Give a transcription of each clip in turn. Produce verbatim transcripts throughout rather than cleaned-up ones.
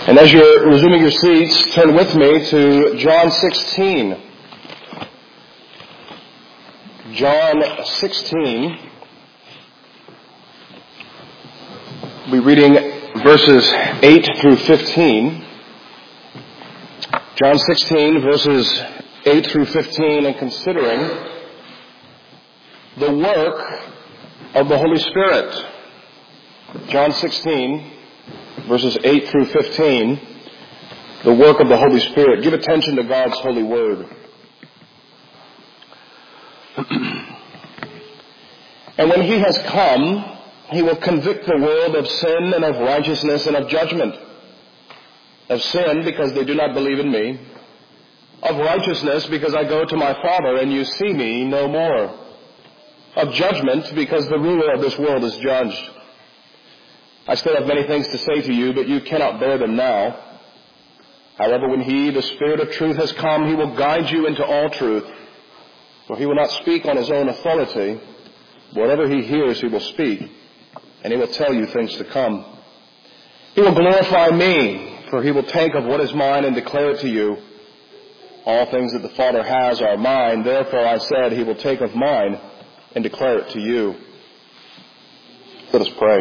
And as you're resuming your seats, turn with me to John sixteen. John sixteen. We'll be reading verses eight through fifteen. John sixteen, verses eight through fifteen, and considering the work of the Holy Spirit. John sixteen, verses eight through fifteen, the work of the Holy Spirit. Give attention to God's holy word. And when he has come, he will convict the world of sin and of righteousness and of judgment. Of sin, because they do not believe in me. Of righteousness, because I go to my Father and you see me no more. Of judgment, because the ruler of this world is judged. I still have many things to say to you, but you cannot bear them now. However, when he, the Spirit of truth, has come, he will guide you into all truth. For he will not speak on his own authority. Whatever he hears, he will speak, and he will tell you things to come. He will glorify me, for he will take of what is mine and declare it to you. All things that the Father has are mine. Therefore I said, he will take of mine and declare it to you. Let us pray.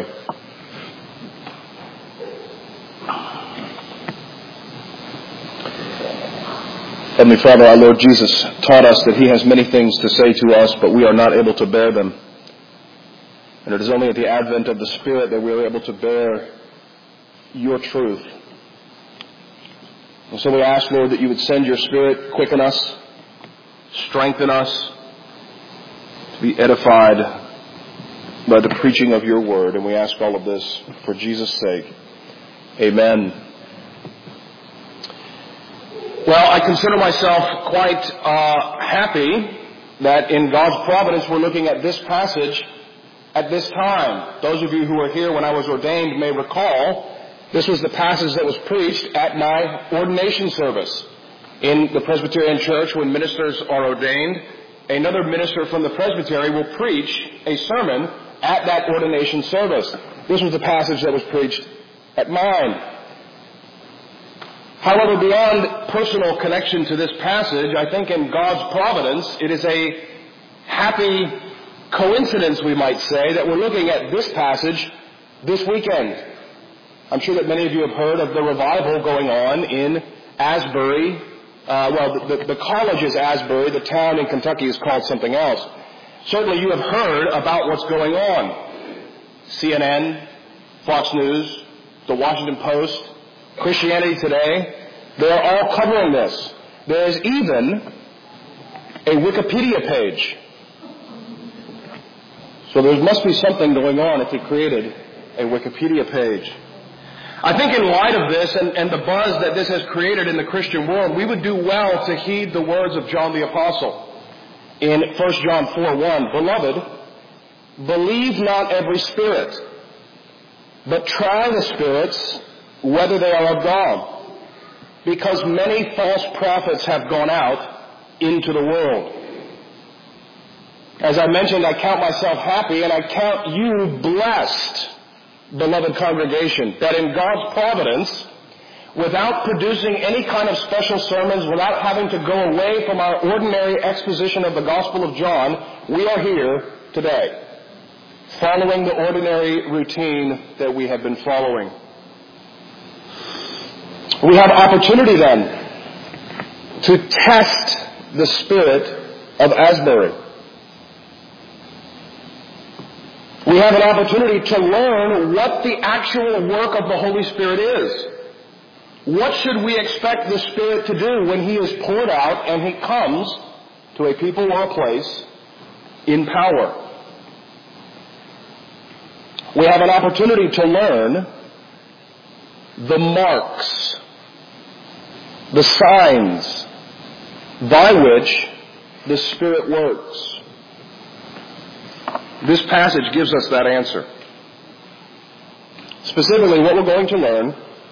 Heavenly Father, our Lord Jesus taught us that he has many things to say to us, but we are not able to bear them. And it is only at the advent of the Spirit that we are able to bear your truth. And so we ask, Lord, that you would send your Spirit, quicken us, strengthen us, to be edified by the preaching of your word. And we ask all of this for Jesus' sake. Amen. Well, I consider myself quite uh, happy that in God's providence we're looking at this passage at this time. Those of you who were here when I was ordained may recall this was the passage that was preached at my ordination service. In the Presbyterian Church, when ministers are ordained, another minister from the presbytery will preach a sermon at that ordination service. This was the passage that was preached at mine. However, beyond personal connection to this passage, I think in God's providence, it is a happy coincidence, we might say, that we're looking at this passage this weekend. I'm sure that many of you have heard of the revival going on in Asbury. Uh, well, the, the college is Asbury. The town in Kentucky is called something else. Certainly you have heard about what's going on. C N N, Fox News, the Washington Post, Christianity Today, they are all covering this. There is even a Wikipedia page. So there must be something going on if he created a Wikipedia page. I think in light of this and, and the buzz that this has created in the Christian world, we would do well to heed the words of John the Apostle in First John four one. Beloved, believe not every spirit, but try the spirits whether they are of God, because many false prophets have gone out into the world. As I mentioned, I count myself happy, and I count you blessed, beloved congregation, that in God's providence, without producing any kind of special sermons, without having to go away from our ordinary exposition of the Gospel of John, we are here today, following the ordinary routine that we have been following. We have opportunity then to test the spirit of Asbury. We have an opportunity to learn what the actual work of the Holy Spirit is. What should we expect the Spirit to do when he is poured out and he comes to a people or a place in power? We have an opportunity to learn the marks, the signs by which the Spirit works. This passage gives us that answer. Specifically, what we're going to learn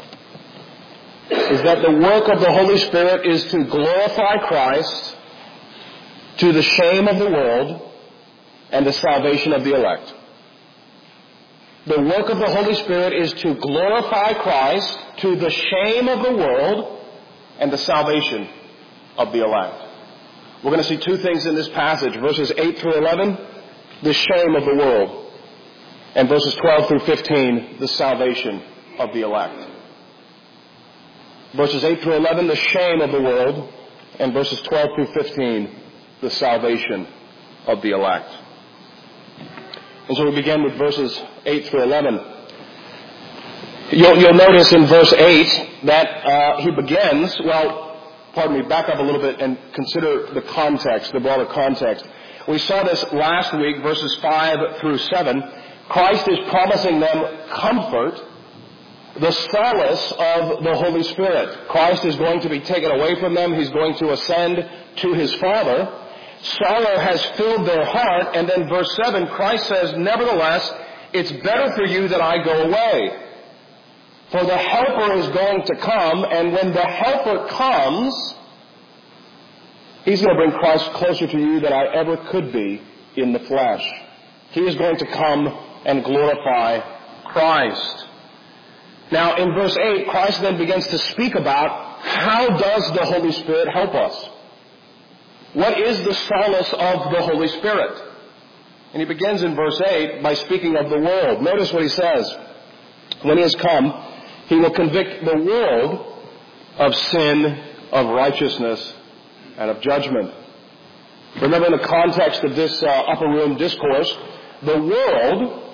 is that the work of the Holy Spirit is to glorify Christ to the shame of the world and the salvation of the elect. The work of the Holy Spirit is to glorify Christ to the shame of the world and the salvation of the elect. We're going to see two things in this passage, verses eight through eleven, the shame of the world, and verses twelve through fifteen, the salvation of the elect. Verses eight through eleven, the shame of the world, and verses twelve through fifteen, the salvation of the elect. And so we begin with verses eight through eleven. You'll, you'll notice in verse eight that uh, he begins, well, pardon me, back up a little bit and consider the context, the broader context. We saw this last week, verses five through seven. Christ is promising them comfort, the solace of the Holy Spirit. Christ is going to be taken away from them. He's going to ascend to his Father. Sorrow has filled their heart. And then verse seven, Christ says, nevertheless, it's better for you that I go away. For the Helper is going to come, and when the Helper comes, he's going to bring Christ closer to you than I ever could be in the flesh. He is going to come and glorify Christ. Now, in verse eight, Christ then begins to speak about how does the Holy Spirit help us? What is the solace of the Holy Spirit? And he begins in verse eight by speaking of the world. Notice what he says. When he has come, he will convict the world of sin, of righteousness, and of judgment. Remember, in the context of this uh, upper room discourse, the world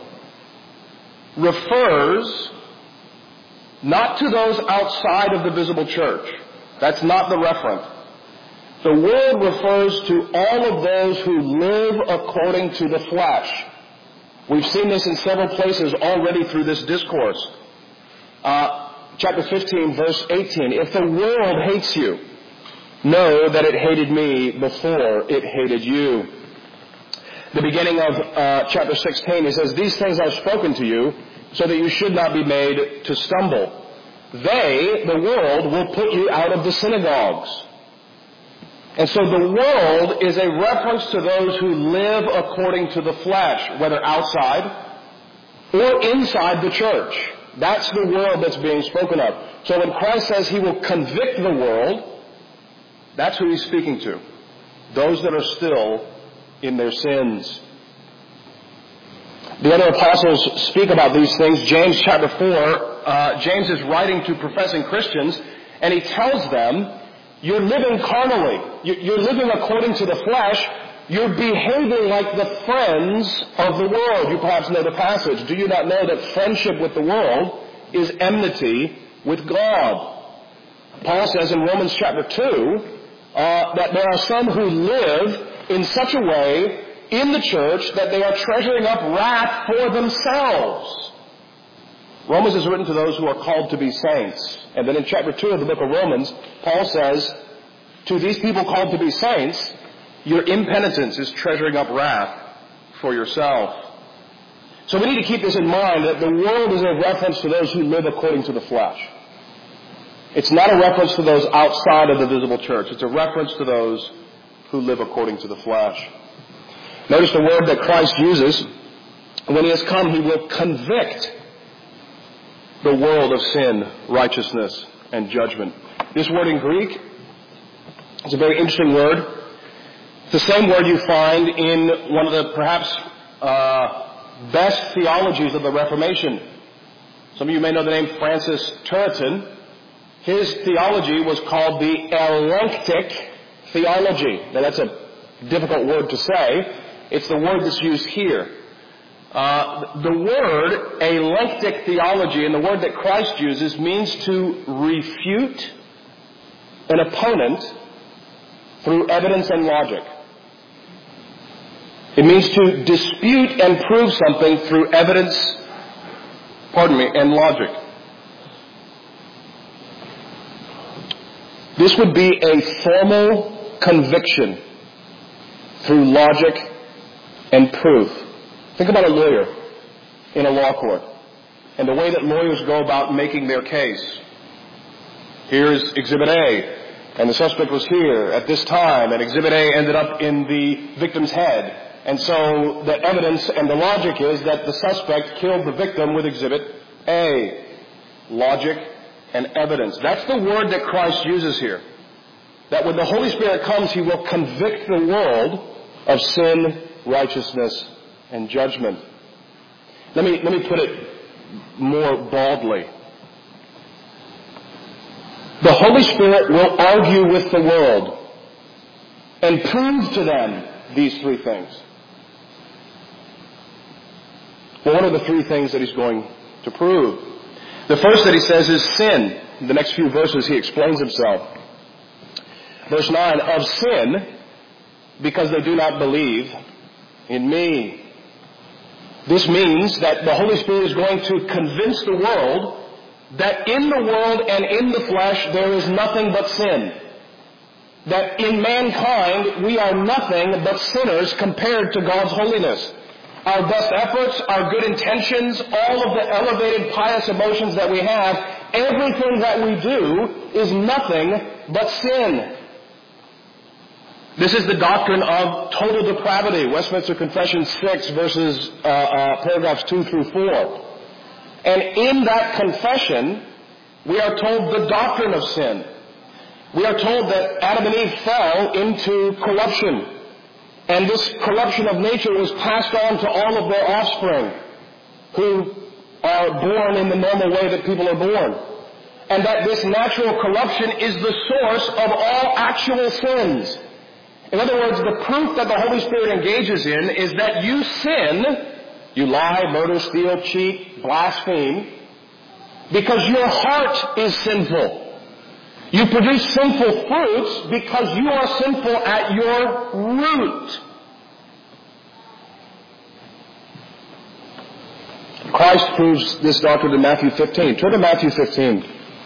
refers not to those outside of the visible church. That's not the referent. The world refers to all of those who live according to the flesh. We've seen this in several places already through this discourse. Uh, chapter fifteen, verse eighteen. If the world hates you, know that it hated me before it hated you. The beginning of uh, chapter sixteen, he says, these things I've spoken to you so that you should not be made to stumble. They, the world, will put you out of the synagogues. And so the world is a reference to those who live according to the flesh, whether outside or inside the church. That's the world that's being spoken of. So when Christ says he will convict the world, that's who he's speaking to. Those that are still in their sins. The other apostles speak about these things. James chapter four, uh, James is writing to professing Christians, and he tells them, you're living carnally. You're living according to the flesh. You're behaving like the friends of the world. You perhaps know the passage. Do you not know that friendship with the world is enmity with God? Paul says in Romans chapter two uh, that there are some who live in such a way in the church that they are treasuring up wrath for themselves. Romans is written to those who are called to be saints. And then in chapter two of the book of Romans, Paul says, to these people called to be saints, your impenitence is treasuring up wrath for yourself. So we need to keep this in mind, that the world is a reference to those who live according to the flesh. It's not a reference to those outside of the visible church. It's a reference to those who live according to the flesh. Notice the word that Christ uses. When he has come, he will convict the world of sin, righteousness, and judgment. This word in Greek is a very interesting word. It's the same word you find in one of the perhaps uh, best theologies of the Reformation. Some of you may know the name Francis Turretin. His theology was called the elenctic theology. Now that's a difficult word to say. It's the word that's used here. Uh, the word elenctic theology, and the word that Christ uses, means to refute an opponent through evidence and logic. It means to dispute and prove something through evidence, pardon me, and logic. This would be a formal conviction through logic and proof. Think about a lawyer in a law court and the way that lawyers go about making their case. Here's Exhibit A, and the suspect was here at this time, and Exhibit A ended up in the victim's head. And so the evidence and the logic is that the suspect killed the victim with Exhibit A. Logic and evidence. That's the word that Christ uses here. That when the Holy Spirit comes, He will convict the world of sin, righteousness, and judgment. Let me, let me put it more baldly. The Holy Spirit will argue with the world and prove to them these three things. Well, what are the three things that He's going to prove? The first that He says is sin. In the next few verses He explains Himself. Verse nine, of sin, because they do not believe in me. This means that the Holy Spirit is going to convince the world that in the world and in the flesh there is nothing but sin. That in mankind we are nothing but sinners compared to God's holiness. Our best efforts, our good intentions, all of the elevated pious emotions that we have, everything that we do is nothing but sin. This is the doctrine of total depravity. Westminster Confession six, verses, uh, uh, paragraphs two through four. And in that confession, we are told the doctrine of sin. We are told that Adam and Eve fell into corruption. And this corruption of nature was passed on to all of their offspring, who are born in the normal way that people are born. And that this natural corruption is the source of all actual sins. In other words, the proof that the Holy Spirit engages in is that you sin, you lie, murder, steal, cheat, blaspheme, because your heart is sinful. You produce sinful fruits because you are sinful at your root. Christ proves this doctrine in Matthew fifteen. Turn to Matthew fifteen.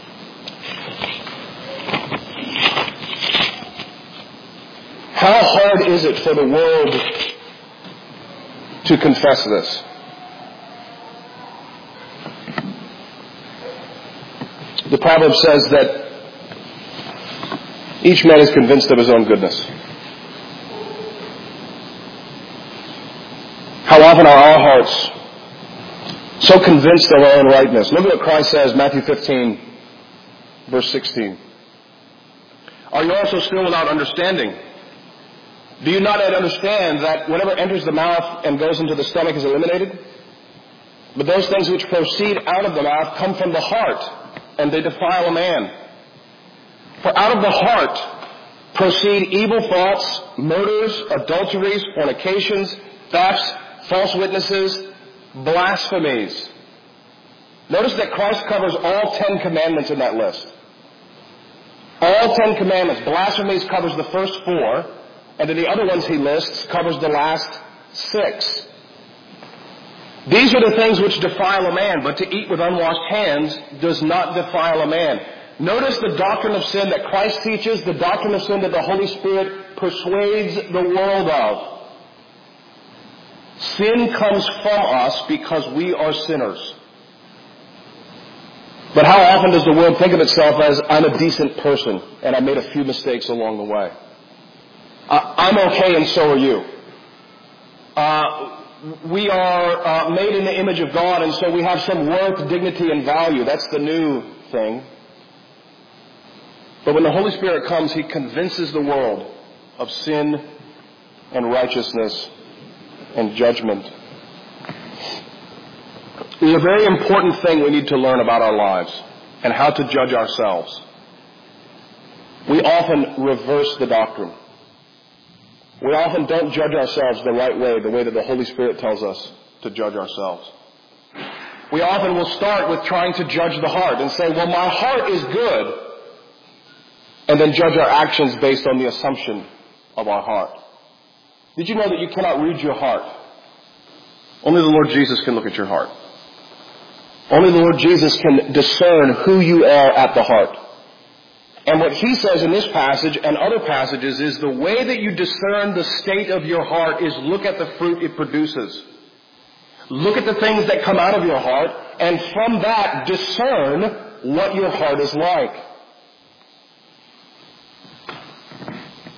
How hard is it for the world to confess this? The proverb says that each man is convinced of his own goodness. How often are our hearts so convinced of our own rightness? Look at what Christ says, Matthew fifteen, verse sixteen. Are you also still without understanding? Do you not yet understand that whatever enters the mouth and goes into the stomach is eliminated? But those things which proceed out of the mouth come from the heart, and they defile a man. For out of the heart proceed evil thoughts, murders, adulteries, fornications, thefts, false witnesses, blasphemies. Notice that Christ covers all ten commandments in that list. All ten commandments. Blasphemies covers the first four, and then the other ones he lists covers the last six. These are the things which defile a man, but to eat with unwashed hands does not defile a man. Notice the doctrine of sin that Christ teaches, the doctrine of sin that the Holy Spirit persuades the world of. Sin comes from us because we are sinners. But how often does the world think of itself as, I'm a decent person, and I made a few mistakes along the way. Uh, I'm okay and so are you. Uh, we are uh, made in the image of God, and so we have some worth, dignity, and value. That's the new thing. But when the Holy Spirit comes, He convinces the world of sin and righteousness and judgment. There's a very important thing we need to learn about our lives and how to judge ourselves. We often reverse the doctrine. We often don't judge ourselves the right way, the way that the Holy Spirit tells us to judge ourselves. We often will start with trying to judge the heart and say, well, my heart is good, and then judge our actions based on the assumption of our heart. Did you know that you cannot read your heart? Only the Lord Jesus can look at your heart. Only the Lord Jesus can discern who you are at the heart. And what He says in this passage and other passages is the way that you discern the state of your heart is look at the fruit it produces. Look at the things that come out of your heart, and from that discern what your heart is like.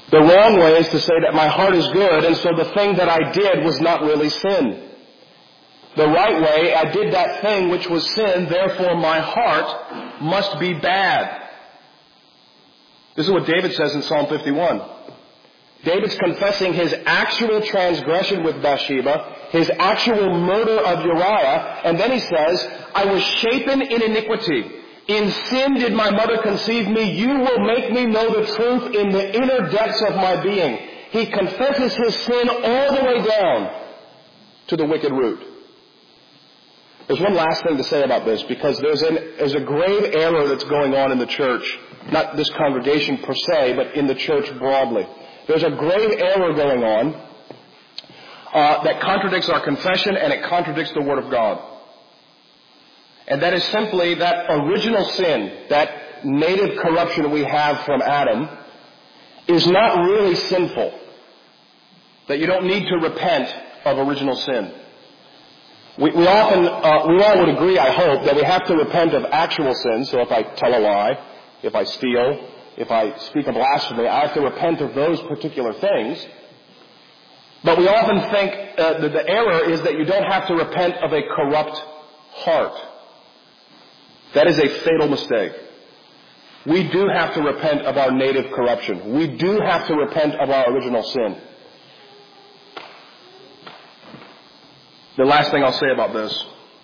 The wrong way is to say that my heart is good, and so the thing that I did was not really sin. The right way, I did that thing which was sin, therefore my heart must be bad. This is what David says in Psalm fifty-one. David's confessing his actual transgression with Bathsheba, his actual murder of Uriah, and then he says, I was shapen in iniquity. In sin did my mother conceive me. You will make me know the truth in the inner depths of my being. He confesses his sin all the way down to the wicked root. There's one last thing to say about this, because there's, an, there's a grave error that's going on in the church. Not this congregation per se, but in the church broadly. There's a grave error going on uh, that contradicts our confession, and it contradicts the Word of God. And that is simply that original sin, that native corruption we have from Adam, is not really sinful. That you don't need to repent of original sin. We, we often, uh, we all would agree, I hope, that we have to repent of actual sin. So if I tell a lie, if I steal, if I speak a blasphemy, I have to repent of those particular things. But we often think uh, that the error is that you don't have to repent of a corrupt heart. That is a fatal mistake. We do have to repent of our native corruption. We do have to repent of our original sin. The last thing I'll say about this.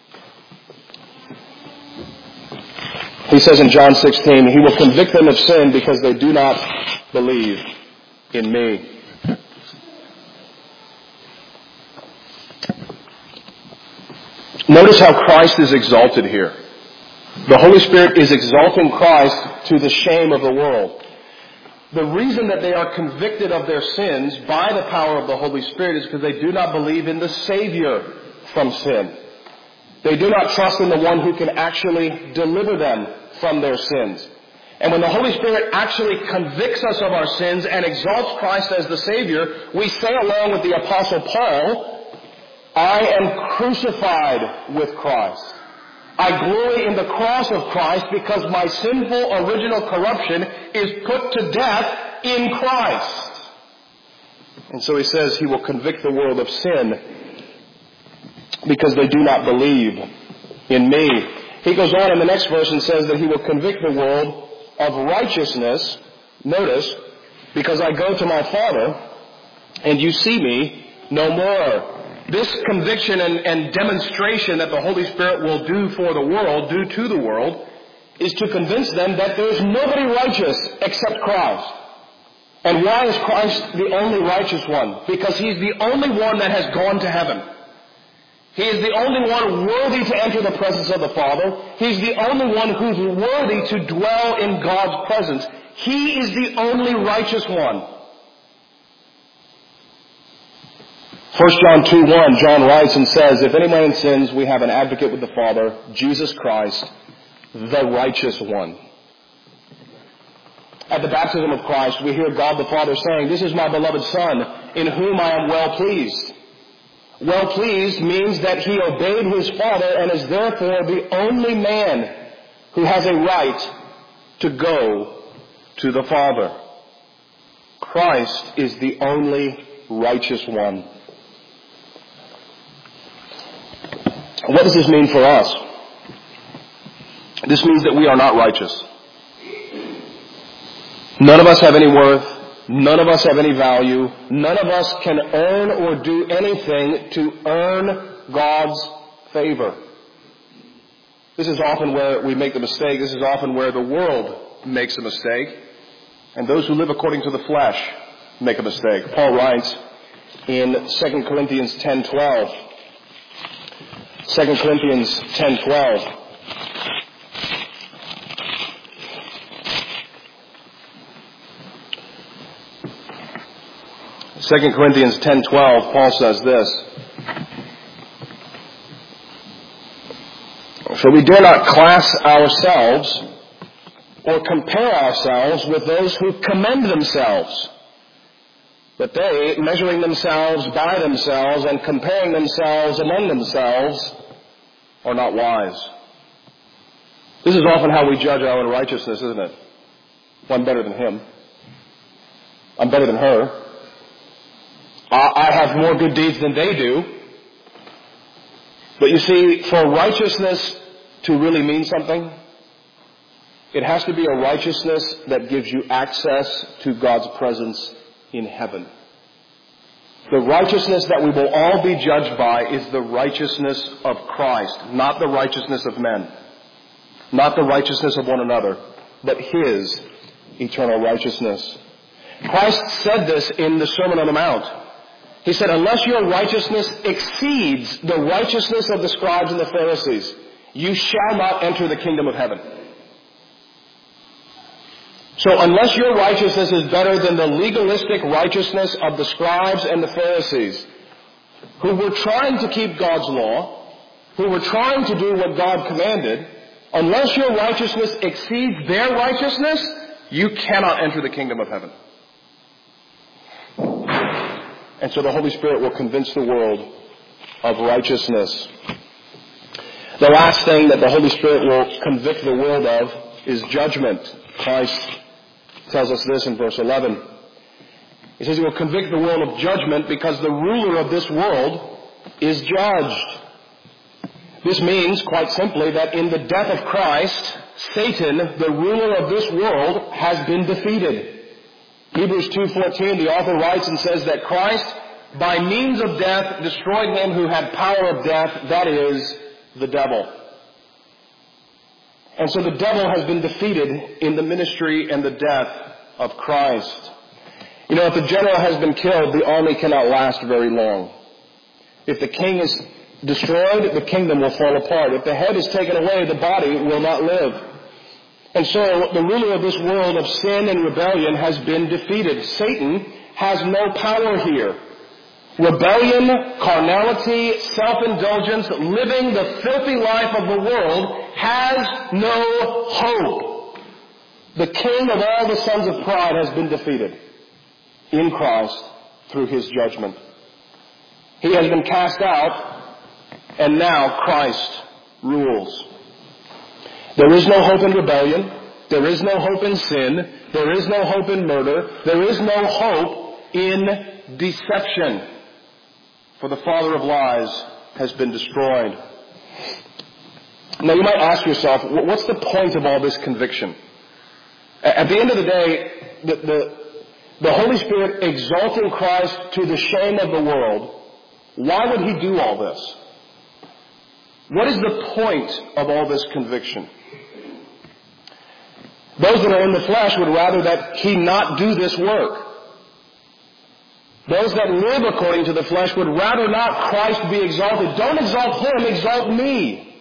He says in John sixteen, He will convict them of sin because they do not believe in me. Notice how Christ is exalted here. The Holy Spirit is exalting Christ to the shame of the world. The reason that they are convicted of their sins by the power of the Holy Spirit is because they do not believe in the Savior from sin. They do not trust in the one who can actually deliver them from their sins. And when the Holy Spirit actually convicts us of our sins and exalts Christ as the Savior, we say along with the Apostle Paul, I am crucified with Christ. I glory in the cross of Christ because my sinful original corruption is put to death in Christ. And so he says he will convict the world of sin because they do not believe in me. He goes on in the next verse and says that he will convict the world of righteousness. Notice, because I go to my Father and you see me no more. This conviction and, and demonstration that the Holy Spirit will do for the world, do to the world, is to convince them that there is nobody righteous except Christ. And why is Christ the only righteous one? Because He's the only one that has gone to heaven. He is the only one worthy to enter the presence of the Father. He's the only one who's worthy to dwell in God's presence. He is the only righteous one. First John two one, John writes and says, if any man sins, we have an advocate with the Father, Jesus Christ, the righteous one. At the baptism of Christ, we hear God the Father saying, this is my beloved Son, in whom I am well pleased. Well pleased means that He obeyed His Father and is therefore the only man who has a right to go to the Father. Christ is the only righteous one. What does this mean for us? This means that we are not righteous. None of us have any worth. None of us have any value. None of us can earn or do anything to earn God's favor. This is often where we make the mistake. This is often where the world makes a mistake. And those who live according to the flesh make a mistake. Paul writes in Second Corinthians ten twelve. Second Corinthians ten twelve. Second Corinthians ten twelve, Paul says this. For we dare not class ourselves or compare ourselves with those who commend themselves. But they, measuring themselves by themselves and comparing themselves among themselves, are not wise. This is often how we judge our own righteousness, isn't it? One better than him. I'm better than her. I have more good deeds than they do. But you see, for righteousness to really mean something, it has to be a righteousness that gives you access to God's presence in heaven. The righteousness that we will all be judged by is the righteousness of Christ, not the righteousness of men, not the righteousness of one another, but His eternal righteousness. Christ said this in the Sermon on the Mount. He said, unless your righteousness exceeds the righteousness of the scribes and the Pharisees, you shall not enter the kingdom of heaven. So unless your righteousness is better than the legalistic righteousness of the scribes and the Pharisees, who were trying to keep God's law, who were trying to do what God commanded, unless your righteousness exceeds their righteousness, you cannot enter the kingdom of heaven. And so the Holy Spirit will convince the world of righteousness. The last thing that the Holy Spirit will convict the world of is judgment. Christ tells us this in verse eleven. He says He will convict the world of judgment because the ruler of this world is judged. This means, quite simply, that in the death of Christ, Satan, the ruler of this world, has been defeated. Hebrews two fourteen, the author writes and says that Christ, by means of death, destroyed him who had power of death, that is, the devil. And so the devil has been defeated in the ministry and the death of Christ. You know, if the general has been killed, the army cannot last very long. If the king is destroyed, the kingdom will fall apart. If the head is taken away, the body will not live. And so the ruler of this world of sin and rebellion has been defeated. Satan has no power here. Rebellion, carnality, self-indulgence, living the filthy life of the world has no hope. The king of all the sons of pride has been defeated in Christ through His judgment. He has been cast out, and now Christ rules. There is no hope in rebellion. There is no hope in sin. There is no hope in murder. There is no hope in deception. For the father of lies has been destroyed. Now you might ask yourself, what's the point of all this conviction? At the end of the day, the, the, the Holy Spirit exalting Christ to the shame of the world, why would He do all this? What is the point of all this conviction? Those that are in the flesh would rather that He not do this work. Those that live according to the flesh would rather not Christ be exalted. Don't exalt Him, exalt me.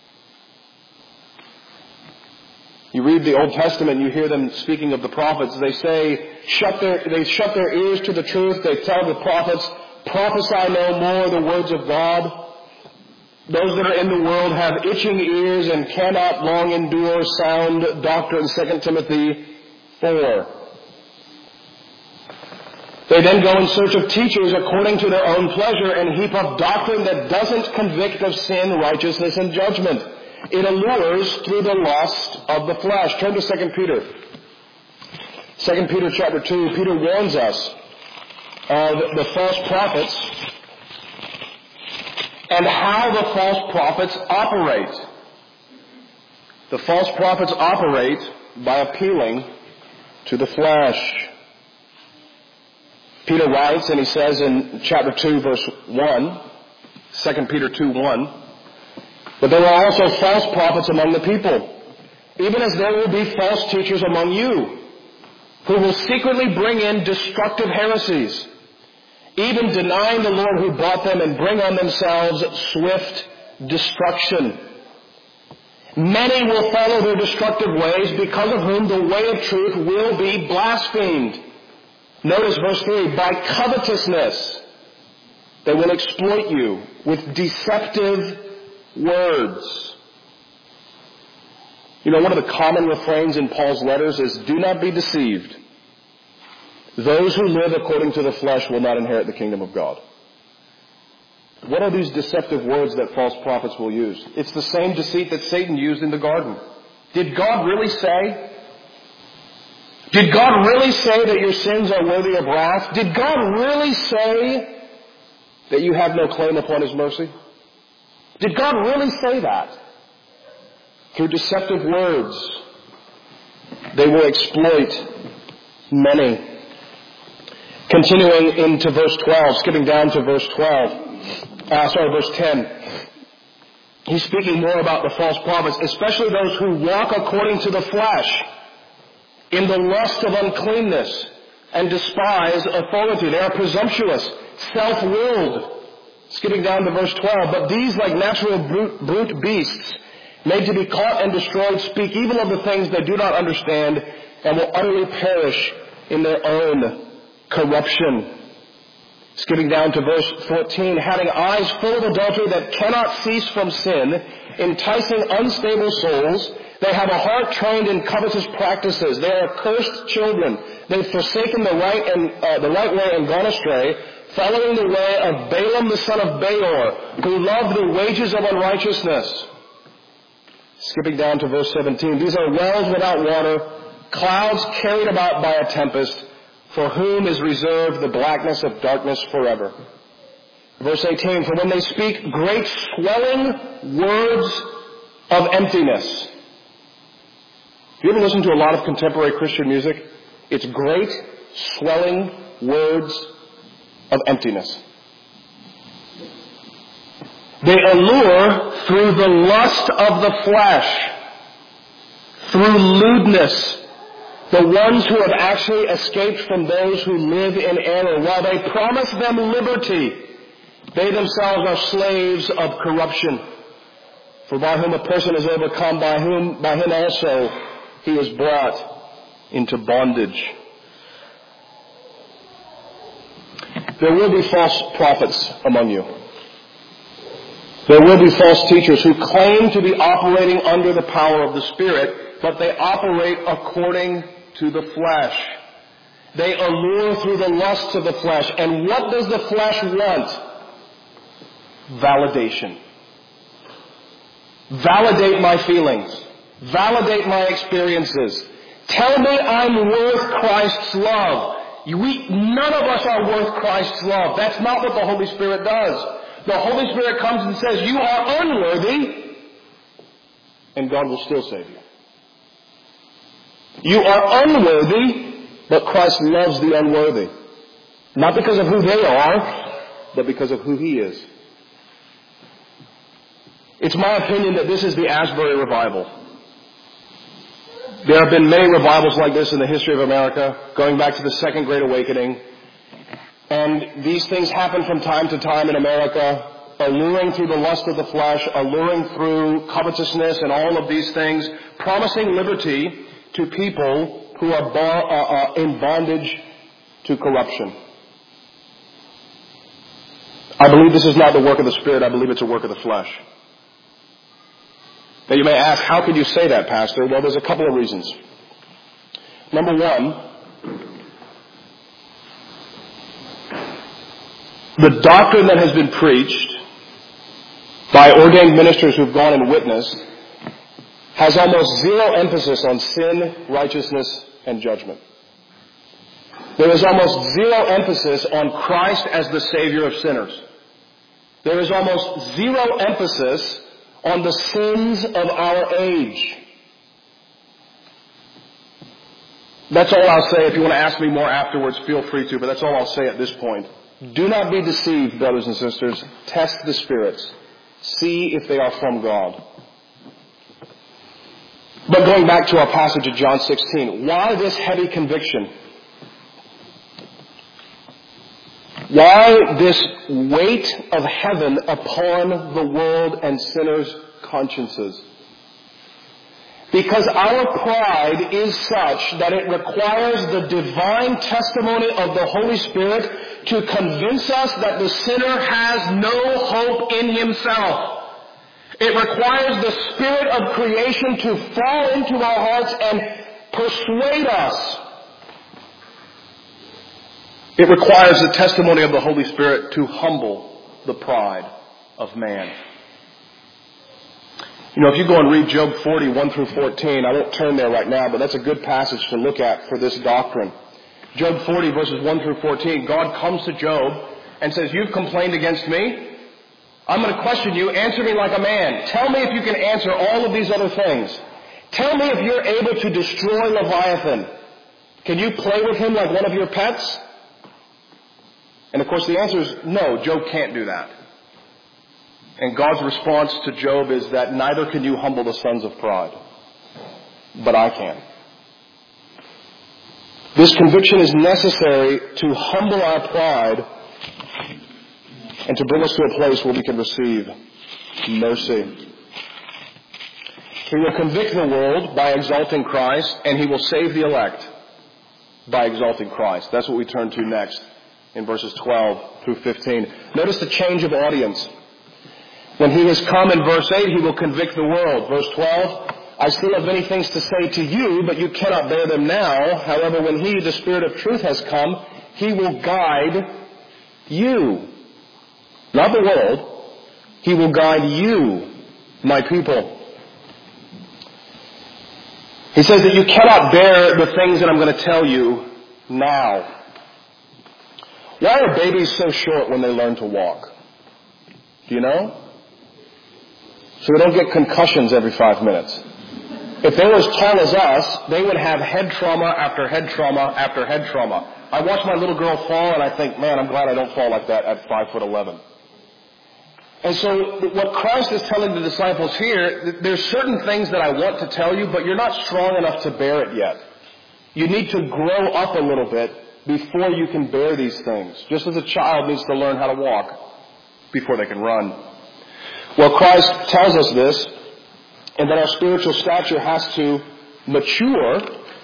You read the Old Testament, you hear them speaking of the prophets. They say, shut their, they shut their ears to the truth. They tell the prophets, prophesy no more the words of God. Those that are in the world have itching ears and cannot long endure sound doctrine, Second Timothy four. They then go in search of teachers according to their own pleasure and heap up doctrine that doesn't convict of sin, righteousness, and judgment. It allures through the lust of the flesh. Turn to Second Peter. Second Peter chapter two. Peter warns us of the false prophets and how the false prophets operate. The false prophets operate by appealing to the flesh. Peter writes, and he says in chapter two, verse one, Second Peter two, one, but there are also false prophets among the people, even as there will be false teachers among you, who will secretly bring in destructive heresies, even denying the Lord who bought them, and bring on themselves swift destruction. Many will follow their destructive ways, because of whom the way of truth will be blasphemed. Notice verse three, by covetousness they will exploit you with deceptive words. You know, one of the common refrains in Paul's letters is, do not be deceived. Those who live according to the flesh will not inherit the kingdom of God. What are these deceptive words that false prophets will use? It's the same deceit that Satan used in the garden. Did God really say? Did God really say that your sins are worthy of wrath? Did God really say that you have no claim upon His mercy? Did God really say that? Through deceptive words, they will exploit many. Continuing into verse twelve, skipping down to verse twelve, uh, sorry, verse ten. He's speaking more about the false prophets, especially those who walk according to the flesh, in the lust of uncleanness, and despise authority. They are presumptuous, self-willed. Skipping down to verse twelve. But these, like natural brute, brute beasts, made to be caught and destroyed, speak evil of the things they do not understand, and will utterly perish in their own corruption. Skipping down to verse fourteen. Having eyes full of adultery that cannot cease from sin, enticing unstable souls, they have a heart trained in covetous practices. They are accursed children. They've forsaken the right and uh, the right way and gone astray, following the way of Balaam the son of Beor, who loved the wages of unrighteousness. Skipping down to verse seventeen. These are wells without water, clouds carried about by a tempest, for whom is reserved the blackness of darkness forever. Verse eighteen. For when they speak great swelling words of emptiness. Have you ever listened to a lot of contemporary Christian music? It's great swelling words of emptiness. They allure through the lust of the flesh, through lewdness, the ones who have actually escaped from those who live in error. While they promise them liberty, they themselves are slaves of corruption. For by whom a person is overcome, by whom, by him also he is brought into bondage. There will be false prophets among you. There will be false teachers who claim to be operating under the power of the Spirit, but they operate according to the flesh. They allure through the lusts of the flesh. And what does the flesh want? Validation. Validate my feelings. Validate my experiences. Tell me I'm worth Christ's love. We, none of us are worth Christ's love. That's not what the Holy Spirit does. The Holy Spirit comes and says, you are unworthy, and God will still save you. You are unworthy, but Christ loves the unworthy. Not because of who they are, but because of who He is. It's my opinion that this is the Asbury revival. There have been many revivals like this in the history of America, going back to the Second Great Awakening. And these things happen from time to time in America, alluring through the lust of the flesh, alluring through covetousness and all of these things, promising liberty to people who are bar, uh, uh, in bondage to corruption. I believe this is not the work of the Spirit. I believe it's a work of the flesh. Now you may ask, how could you say that, Pastor? Well, there's a couple of reasons. Number one, the doctrine that has been preached by ordained ministers who've gone and witnessed has almost zero emphasis on sin, righteousness, and judgment. There is almost zero emphasis on Christ as the Savior of sinners. There is almost zero emphasis on the sins of our age. That's all I'll say. If you want to ask me more afterwards, feel free to, but that's all I'll say at this point. Do not be deceived, brothers and sisters. Test the spirits. See if they are from God. But going back to our passage of John sixteen, why this heavy conviction? Why this weight of heaven upon the world and sinners' consciences? Because our pride is such that it requires the divine testimony of the Holy Spirit to convince us that the sinner has no hope in himself. It requires the Spirit of creation to fall into our hearts and persuade us. It requires the testimony of the Holy Spirit to humble the pride of man. You know, if you go and read Job forty, one through fourteen, I won't turn there right now, but that's a good passage to look at for this doctrine. Job forty, verses one through fourteen, God comes to Job and says, you've complained against me. I'm going to question you. Answer me like a man. Tell me if you can answer all of these other things. Tell me if you're able to destroy Leviathan. Can you play with him like one of your pets? And of course the answer is no, Job can't do that. And God's response to Job is that neither can you humble the sons of pride, but I can. This conviction is necessary to humble our pride and to bring us to a place where we can receive mercy. He will convict the world by exalting Christ, and he will save the elect by exalting Christ. That's what we turn to next in verses twelve through fifteen. Notice the change of audience. When he has come in verse eight, he will convict the world. Verse twelve, I still have many things to say to you, but you cannot bear them now. However, when he, the Spirit of truth, has come, he will guide you. Not the world. He will guide you, my people. He says that you cannot bear the things that I'm going to tell you now. Why are babies so short when they learn to walk? Do you know? So they don't get concussions every five minutes. If they were as tall as us, they would have head trauma after head trauma after head trauma. I watch my little girl fall and I think, man, I'm glad I don't fall like that at five foot eleven. And so what Christ is telling the disciples here, there's certain things that I want to tell you, but you're not strong enough to bear it yet. You need to grow up a little bit before you can bear these things. Just as a child needs to learn how to walk before they can run. Well, Christ tells us this, and that our spiritual stature has to mature.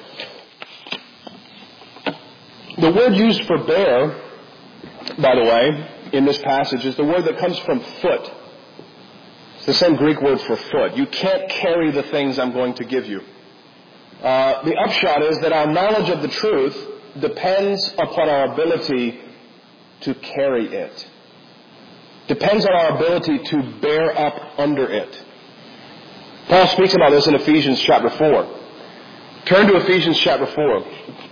The word used for bear, by the way, in this passage is the word that comes from foot. It's the same Greek word for foot. You can't carry the things I'm going to give you. Uh, the upshot is that our knowledge of the truth depends upon our ability to carry it. Depends on our ability to bear up under it. Paul speaks about this in Ephesians chapter four. Turn to Ephesians chapter four.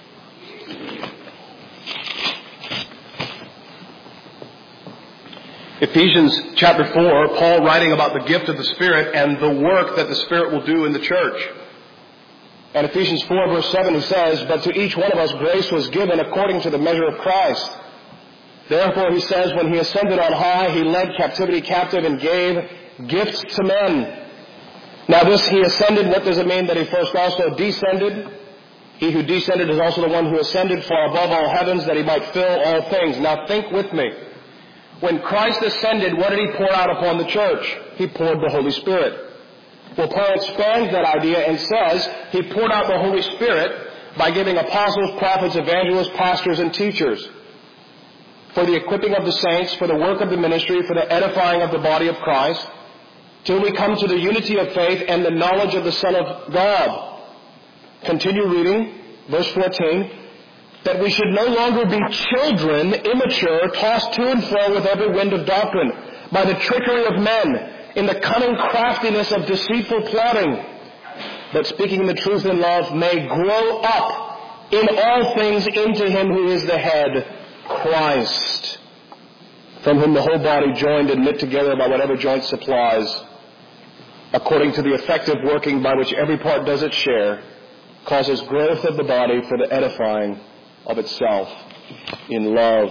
Ephesians chapter four, Paul writing about the gift of the Spirit and the work that the Spirit will do in the church. And Ephesians four verse seven, he says, but to each one of us grace was given according to the measure of Christ. Therefore, he says, when he ascended on high, he led captivity captive and gave gifts to men. Now this he ascended, what does it mean that he first also descended? He who descended is also the one who ascended far above all heavens that he might fill all things. Now think with me. When Christ ascended, what did he pour out upon the church? He poured the Holy Spirit. Well, Paul expands that idea and says he poured out the Holy Spirit by giving apostles, prophets, evangelists, pastors, and teachers for the equipping of the saints, for the work of the ministry, for the edifying of the body of Christ, till we come to the unity of faith and the knowledge of the Son of God. Continue reading, verse fourteen. That we should no longer be children, immature, tossed to and fro with every wind of doctrine, by the trickery of men, in the cunning craftiness of deceitful plotting, but speaking the truth in love may grow up in all things into him who is the head, Christ, from whom the whole body joined and knit together by whatever joint supplies, according to the effective working by which every part does its share, causes growth of the body for the edifying of itself in love.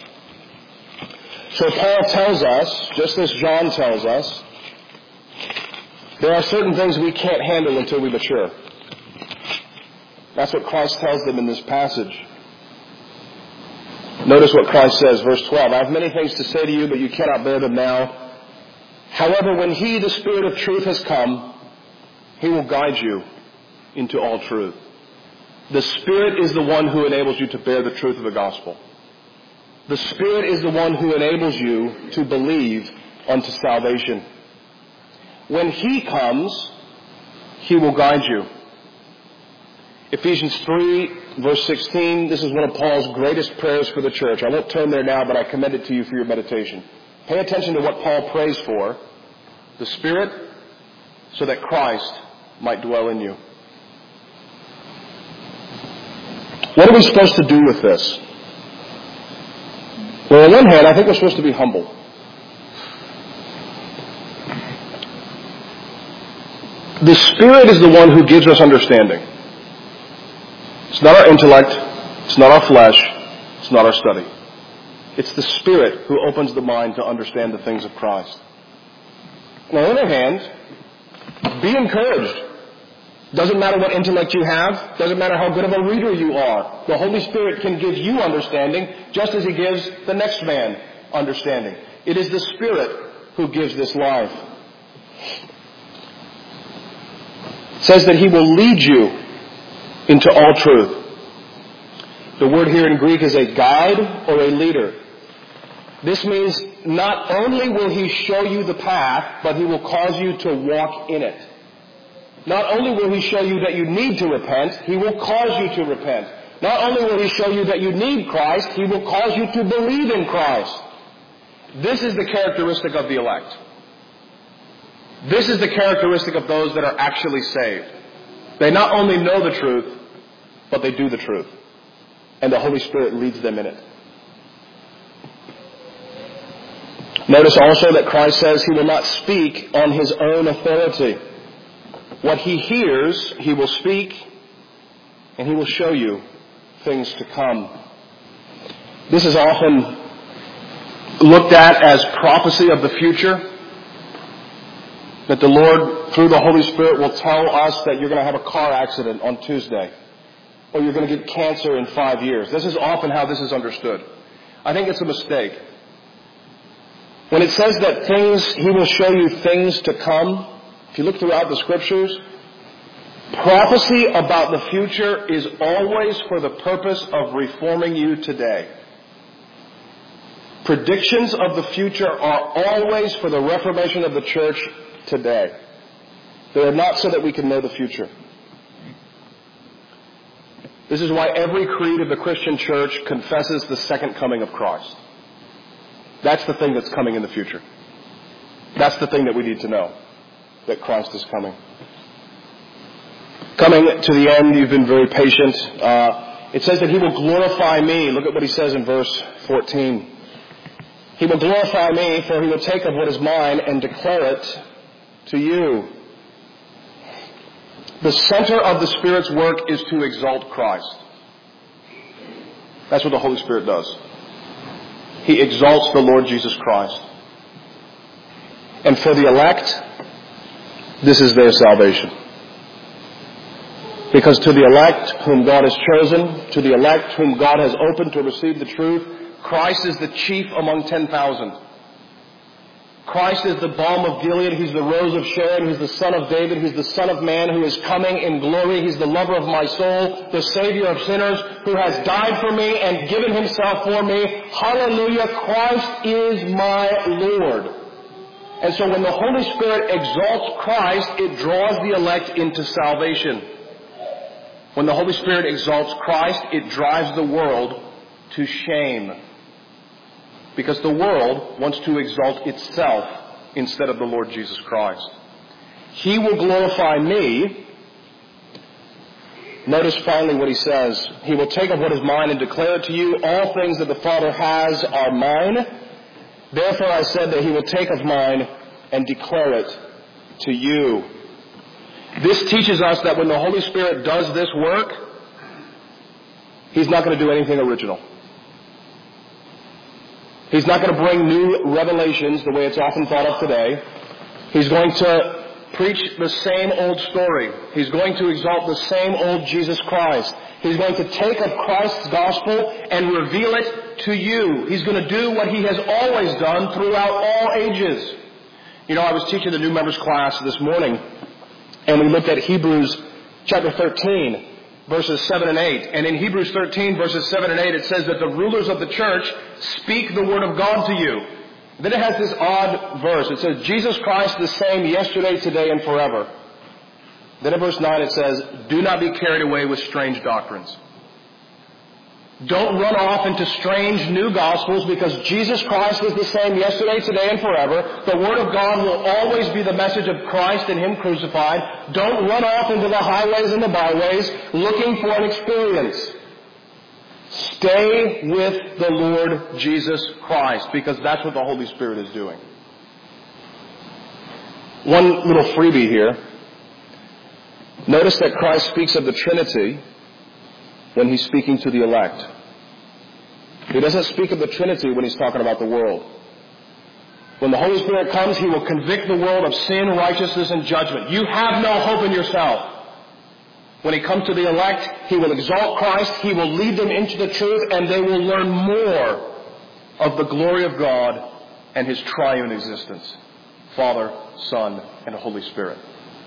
So Paul tells us, just as John tells us, there are certain things we can't handle until we mature. That's what Christ tells them in this passage. Notice what Christ says, verse twelve. I have many things to say to you, but you cannot bear them now. However, when he, the Spirit of truth, has come, he will guide you into all truth. The Spirit is the one who enables you to bear the truth of the gospel. The Spirit is the one who enables you to believe unto salvation. When he comes, he will guide you. Ephesians three, verse sixteen, this is one of Paul's greatest prayers for the church. I won't turn there now, but I commend it to you for your meditation. Pay attention to what Paul prays for. The Spirit, so that Christ might dwell in you. What are we supposed to do with this? Well, on one hand, I think we're supposed to be humble. The Spirit is the one who gives us understanding. It's not our intellect. It's not our flesh. It's not our study. It's the Spirit who opens the mind to understand the things of Christ. On the other hand, be encouraged. Doesn't matter what intellect you have. Doesn't matter how good of a reader you are. The Holy Spirit can give you understanding just as He gives the next man understanding. It is the Spirit who gives this life. It says that He will lead you into all truth. The word here in Greek is a guide or a leader. This means not only will He show you the path, but He will cause you to walk in it. Not only will He show you that you need to repent, He will cause you to repent. Not only will He show you that you need Christ, He will cause you to believe in Christ. This is the characteristic of the elect. This is the characteristic of those that are actually saved. They not only know the truth, but they do the truth. And the Holy Spirit leads them in it. Notice also that Christ says He will not speak on His own authority. What He hears, He will speak, and He will show you things to come. This is often looked at as prophecy of the future. That the Lord, through the Holy Spirit, will tell us that you're going to have a car accident on Tuesday. Or you're going to get cancer in five years. This is often how this is understood. I think it's a mistake. When it says that things, He will show you things to come, if you look throughout the Scriptures, prophecy about the future is always for the purpose of reforming you today. Predictions of the future are always for the reformation of the church today. They are not so that we can know the future. This is why every creed of the Christian church confesses the second coming of Christ. That's the thing that's coming in the future. That's the thing that we need to know, that Christ is coming. Coming to the end, you've been very patient. Uh, it says that He will glorify me. Look at what He says in verse fourteen. He will glorify me, for He will take of what is mine and declare it to you. The center of the Spirit's work is to exalt Christ. That's what the Holy Spirit does. He exalts the Lord Jesus Christ. And for the elect, this is their salvation. Because to the elect whom God has chosen, to the elect whom God has opened to receive the truth, Christ is the chief among ten thousand. Christ is the balm of Gilead. He's the rose of Sharon. He's the son of David. He's the son of man who is coming in glory. He's the lover of my soul, the savior of sinners, who has died for me and given Himself for me. Hallelujah. Christ is my Lord. And so when the Holy Spirit exalts Christ, it draws the elect into salvation. When the Holy Spirit exalts Christ, it drives the world to shame. Because the world wants to exalt itself instead of the Lord Jesus Christ. He will glorify me. Notice finally what He says. He will take of what is mine and declare it to you. All things that the Father has are mine. Therefore I said that He will take of mine and declare it to you. This teaches us that when the Holy Spirit does this work, He's not going to do anything original. He's not going to bring new revelations the way it's often thought of today. He's going to preach the same old story. He's going to exalt the same old Jesus Christ. He's going to take of Christ's gospel and reveal it to you. He's going to do what He has always done throughout all ages. You know, I was teaching the new members class this morning, and we looked at Hebrews chapter thirteen. Verses seven and eight. And in Hebrews thirteen, verses seven and eight, it says that the rulers of the church speak the word of God to you. Then it has this odd verse. It says, Jesus Christ the same yesterday, today, and forever. Then in verse nine it says, do not be carried away with strange doctrines. Don't run off into strange new gospels, because Jesus Christ is the same yesterday, today, and forever. The Word of God will always be the message of Christ and Him crucified. Don't run off into the highways and the byways looking for an experience. Stay with the Lord Jesus Christ, because that's what the Holy Spirit is doing. One little freebie here. Notice that Christ speaks of the Trinity when He's speaking to the elect. He doesn't speak of the Trinity when He's talking about the world. When the Holy Spirit comes, He will convict the world of sin, righteousness, and judgment. You have no hope in yourself. When He comes to the elect, He will exalt Christ, He will lead them into the truth, and they will learn more of the glory of God and His triune existence. Father, Son, and Holy Spirit.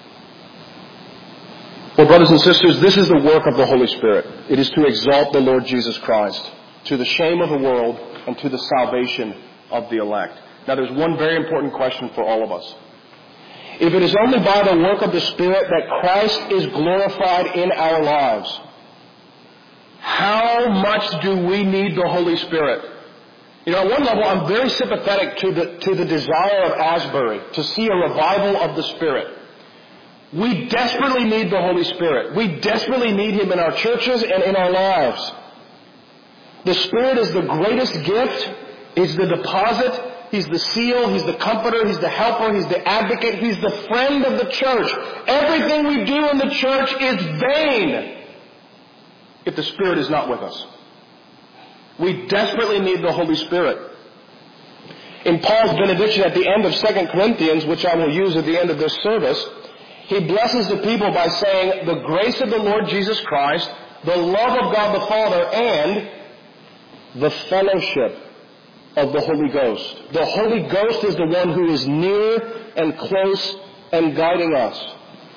Well, brothers and sisters, this is the work of the Holy Spirit. It is to exalt the Lord Jesus Christ to the shame of the world and to the salvation of the elect. Now, there's one very important question for all of us. If it is only by the work of the Spirit that Christ is glorified in our lives, how much do we need the Holy Spirit? You know, at one level, I'm very sympathetic to the, to the desire of Asbury to see a revival of the Spirit. We desperately need the Holy Spirit. We desperately need Him in our churches and in our lives. The Spirit is the greatest gift. He's the deposit. He's the seal. He's the comforter. He's the helper. He's the advocate. He's the friend of the church. Everything we do in the church is vain if the Spirit is not with us. We desperately need the Holy Spirit. In Paul's benediction at the end of Second Corinthians, which I will use at the end of this service, he blesses the people by saying, the grace of the Lord Jesus Christ, the love of God the Father, and the fellowship of the Holy Ghost. The Holy Ghost is the one who is near and close and guiding us.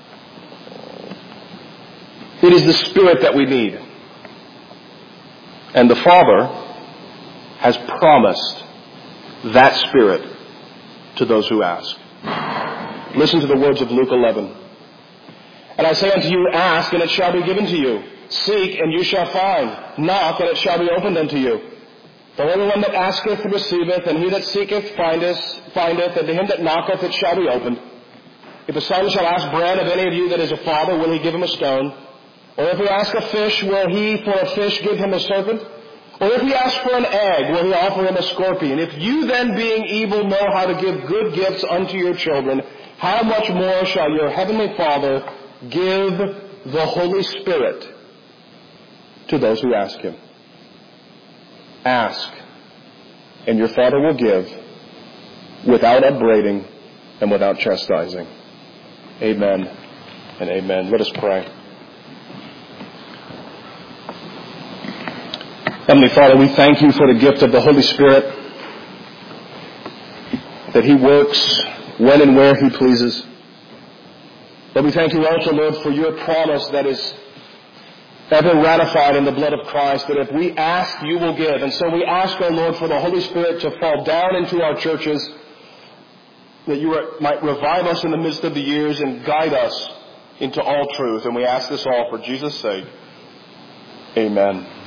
It is the Spirit that we need. And the Father has promised that Spirit to those who ask. Listen to the words of Luke eleven. And I say unto you, ask, and it shall be given to you. Seek, and you shall find. Knock, and it shall be opened unto you. For everyone that asketh receiveth, and he that seeketh findeth, findeth, and to him that knocketh it shall be opened. If a son shall ask bread of any of you that is a father, will he give him a stone? Or if he ask a fish, will he for a fish give him a serpent? Or if he ask for an egg, will he offer him a scorpion? If you then, being evil, know how to give good gifts unto your children, how much more shall your heavenly Father give the Holy Spirit to those who ask Him? Ask, and your Father will give without upbraiding and without chastising. Amen and amen. Let us pray. Heavenly Father, we thank You for the gift of the Holy Spirit, that He works when and where He pleases. But we thank You also, Lord, for Your promise that is ever ratified in the blood of Christ, that if we ask, You will give. And so we ask, O Lord, for the Holy Spirit to fall down into our churches, that You might revive us in the midst of the years and guide us into all truth. And we ask this all for Jesus' sake. Amen.